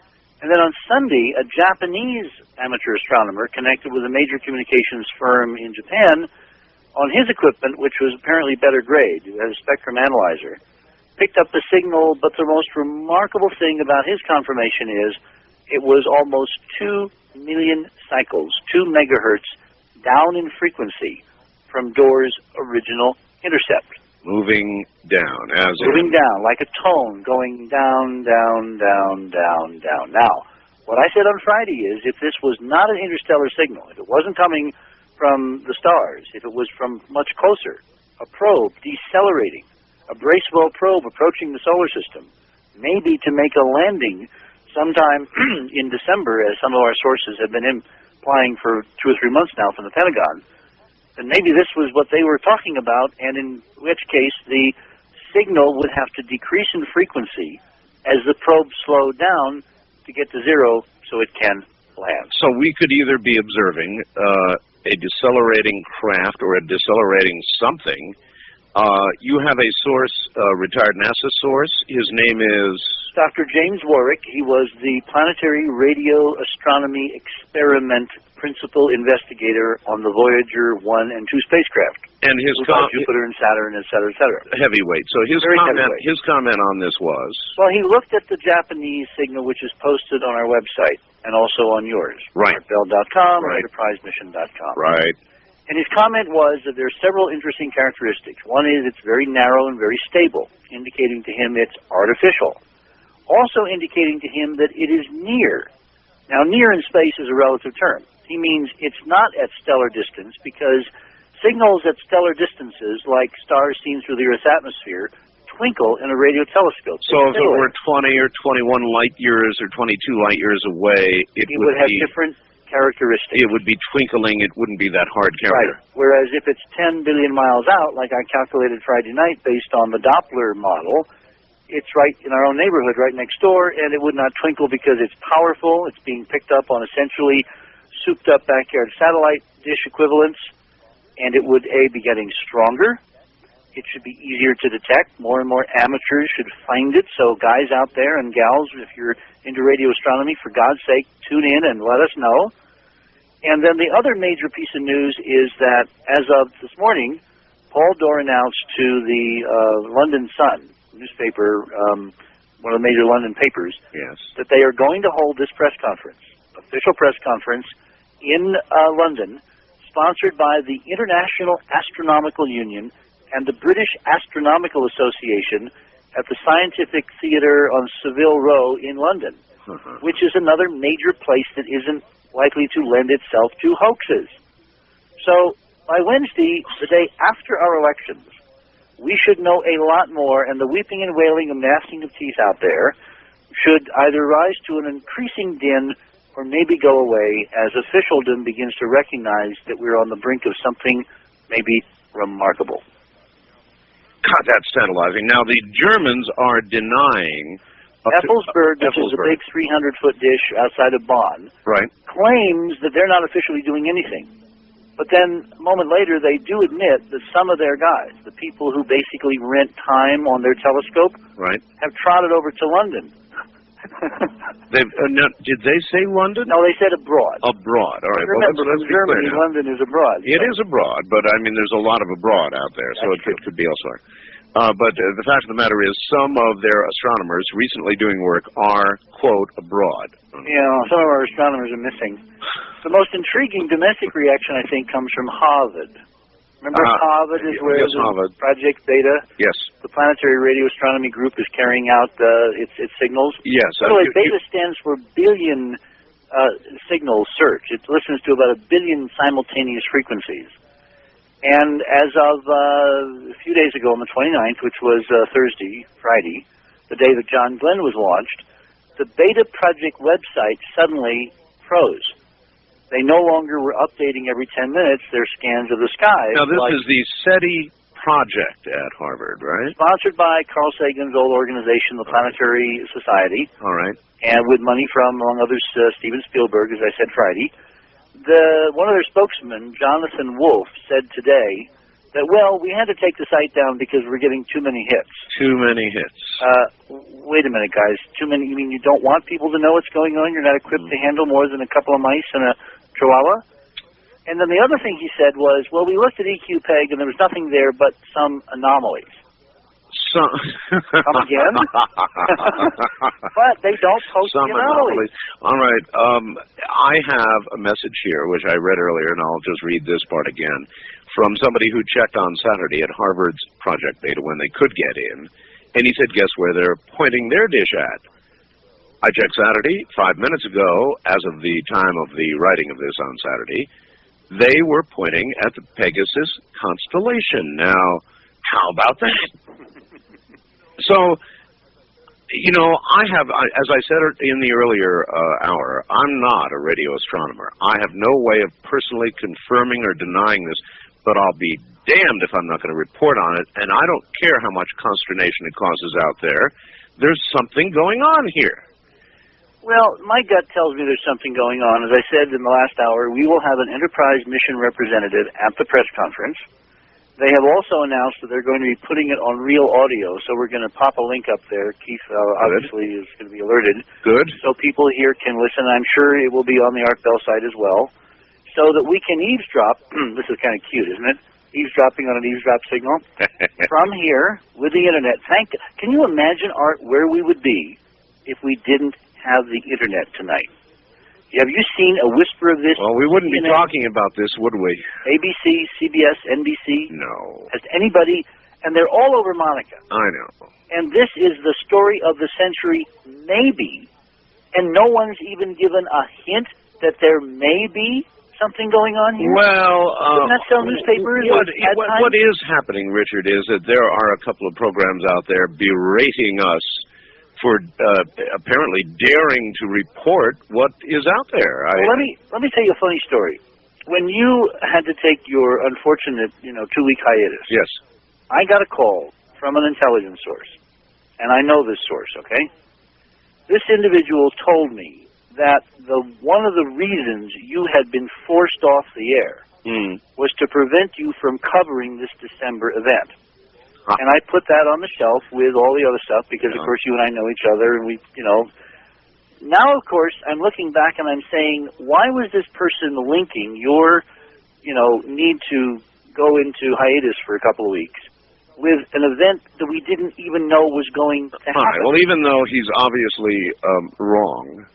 And then on Sunday, a Japanese amateur astronomer connected with a major communications firm in Japan on his equipment, which was apparently better grade, it had a spectrum analyzer, picked up the signal, but the most remarkable thing about his confirmation is it was almost 2 million cycles, 2 megahertz, down in frequency from Door's original intercept. Moving down, as moving down, like a tone, going down, down, down, down, down. Now, what I said on Friday is, if this was not an interstellar signal, if it wasn't coming from the stars, if it was from much closer, a probe decelerating, a Bracewell probe approaching the solar system, maybe to make a landing sometime in December, as some of our sources have been implying for 2 or 3 months now from the Pentagon, then maybe this was what they were talking about, and in which case the signal would have to decrease in frequency as the probe slowed down to get to zero so it can land. So we could either be observing a decelerating craft or a decelerating something. You have a source, retired NASA source. His name is Dr. James Warwick. He was the Planetary Radio Astronomy Experiment principal investigator on the Voyager 1 and 2 spacecraft. And his Jupiter and Saturn, et cetera, et cetera. Heavyweight. So his comment on this was? Well, he looked at the Japanese signal, which is posted on our website and also on yours. Right. ArtBell.com, right. EnterpriseMission.com. Right. And his comment was that there are several interesting characteristics. One is it's very narrow and very stable, indicating to him it's artificial. Also indicating to him that it is near. Now, near in space is a relative term. He means it's not at stellar distance, because signals at stellar distances, like stars seen through the Earth's atmosphere, twinkle in a radio telescope. So if it were 20 or 21 light years or 22 light years away, it would have different characteristics. It would be twinkling. It wouldn't be that hard carrier. Right. Whereas if it's 10 billion miles out, like I calculated Friday night based on the Doppler model, it's right in our own neighborhood, right next door, and it would not twinkle because it's powerful. It's being picked up on essentially souped-up backyard satellite dish equivalents, and it would, A, be getting stronger. It should be easier to detect. More and more amateurs should find it. So guys out there and gals, if you're into radio astronomy, for God's sake, tune in and let us know. And then the other major piece of news is that as of this morning, Paul Dorr announced to the London Sun newspaper, one of the major London papers, yes, that they are going to hold this press conference, official press conference, in London, sponsored by the International Astronomical Union and the British Astronomical Association at the Scientific Theatre on Savile Row in London, which is another major place that isn't likely to lend itself to hoaxes. So by Wednesday, the day after our elections, we should know a lot more, and the weeping and wailing and gnashing of teeth out there should either rise to an increasing din or maybe go away as officialdom begins to recognize that we're on the brink of something maybe remarkable. God, that's tantalizing. Now, the Germans are denying... Effelsberg, which is a big 300-foot dish outside of Bonn, right, claims that they're not officially doing anything. But then, a moment later, they do admit that some of their guys, the people who basically rent time on their telescope, right, have trotted over to London. Did they say London? No, they said abroad. Abroad, all right. Remember, well, from Germany, London is abroad. It is abroad, but I mean, there's a lot of abroad out there, so it could be elsewhere. But the fact of the matter is, some of their astronomers recently doing work are, quote, abroad. Yeah, some of our astronomers are missing. The most intriguing domestic reaction, I think, comes from Harvard. Remember Harvard is where Harvard. Project Beta, yes, the Planetary Radio Astronomy Group, is carrying out its signals. Yes. By the way, Beta stands for Billion Signal Search. It listens to about 1 billion simultaneous frequencies. And as of a few days ago, on the 29th, which was Friday, the day that John Glenn was launched, the Beta Project website suddenly froze. They no longer were updating every 10 minutes their scans of the sky. Now, this is the SETI project at Harvard, right? Sponsored by Carl Sagan's old organization, the Planetary Society. All right. And with money from, among others, Steven Spielberg, as I said Friday. One of their spokesmen, Jonathan Wolf, said today that, well, we had to take the site down because we're getting too many hits. Too many hits. wait a minute, guys, too many, you mean you don't want people to know what's going on? You're not equipped to handle more than a couple of mice and a chihuahua? And then the other thing he said was, well, we looked at EQ-PEG and there was nothing there but some anomalies. Come again? But they don't post the anomalies. All right. I have a message here, which I read earlier, and I'll just read this part again, from somebody who checked on Saturday at Harvard's Project Beta when they could get in. And he said, guess where they're pointing their dish at? I checked Saturday, 5 minutes ago, as of the time of the writing of this on Saturday. They were pointing at the Pegasus constellation. Now, how about that? So, you know, as I said in the earlier hour, I'm not a radio astronomer. I have no way of personally confirming or denying this, but I'll be damned if I'm not going to report on it, and I don't care how much consternation it causes out there. There's something going on here. Well, my gut tells me there's something going on. As I said in the last hour, we will have an Enterprise mission representative at the press conference. They have also announced that they're going to be putting it on real audio, so we're going to pop a link up there. Keith obviously is going to be alerted. Good. So people here can listen. I'm sure it will be on the Art Bell site as well, so that we can eavesdrop. This is kind of cute, isn't it? Eavesdropping on an eavesdrop signal from here with the Internet. Can you imagine, Art, where we would be if we didn't have the Internet tonight? Have you seen a whisper of this? Well, we wouldn't be talking about this, would we? ABC, CBS, NBC? No. Has anybody, and they're all over Monica. I know. And this is the story of the century, maybe, and no one's even given a hint that there may be something going on here? Well, doesn't that sell newspapers? What is happening, Richard, is that there are a couple of programs out there berating us for apparently daring to report what is out there. Well, let me tell you a funny story. When you had to take your unfortunate, 2-week hiatus, yes, I got a call from an intelligence source, and I know this source. Okay, this individual told me that one of the reasons you had been forced off the air was to prevent you from covering this December event. And I put that on the shelf with all the other stuff because, of course, you and I know each other, and we, Now, of course, I'm looking back and I'm saying, why was this person linking your, need to go into hiatus for a couple of weeks with an event that we didn't even know was going to happen? All right. Well, even though he's obviously wrong,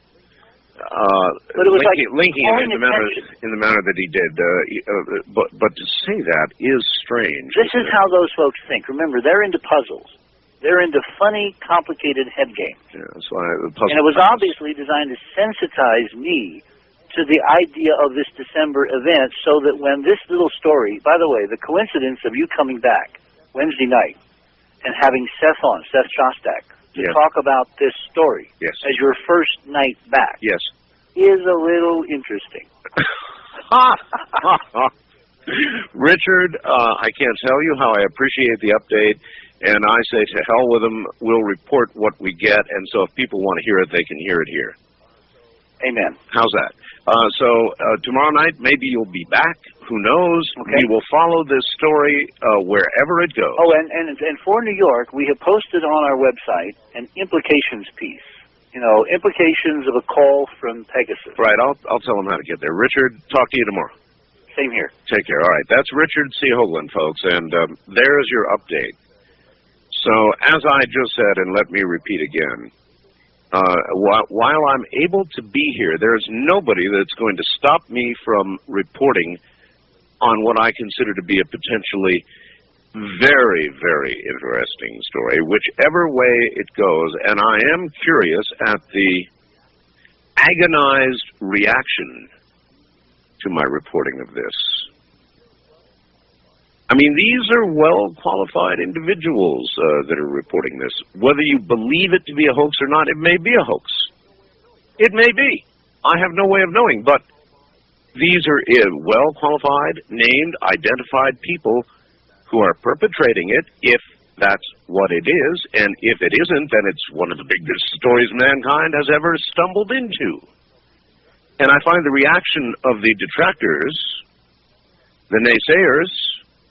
but it was linking it in the manner that he did, but to say that is strange. This is how those folks think. Remember, they're into puzzles. They're into funny, complicated head games. Yeah, that's why the puzzle. And it was obviously designed to sensitize me to the idea of this December event, so that when this little story, by the way, the coincidence of you coming back Wednesday night and having Seth Shostak, to talk about this story as your first night back is a little interesting. Richard, I can't tell you how I appreciate the update, and I say to hell with them. We'll report what we get, and so if people want to hear it, they can hear it here. Amen. How's that? So tomorrow night, maybe you'll be back. Who knows? Okay. We will follow this story wherever it goes. Oh, and for New York, we have posted on our website an implications piece. Implications of a call from Pegasus. Right. I'll tell them how to get there. Richard, talk to you tomorrow. Same here. Take care. All right. That's Richard C. Hoagland, folks, and there's your update. So, as I just said, and let me repeat again, while I'm able to be here, there's nobody that's going to stop me from reporting on what I consider to be a potentially very, very interesting story, whichever way it goes. And I am curious at the agonized reaction to my reporting of this. I mean, these are well-qualified individuals that are reporting this. Whether you believe it to be a hoax or not, it may be a hoax. It may be. I have no way of knowing, but these are well-qualified, named, identified people who are perpetrating it, if that's what it is, and if it isn't, then it's one of the biggest stories mankind has ever stumbled into. And I find the reaction of the detractors, the naysayers,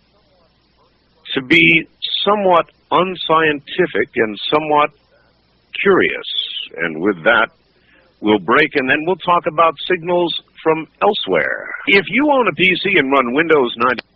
to be somewhat unscientific and somewhat curious. And with that, we'll break, and then we'll talk about signals from elsewhere. If you own a PC and run Windows 90...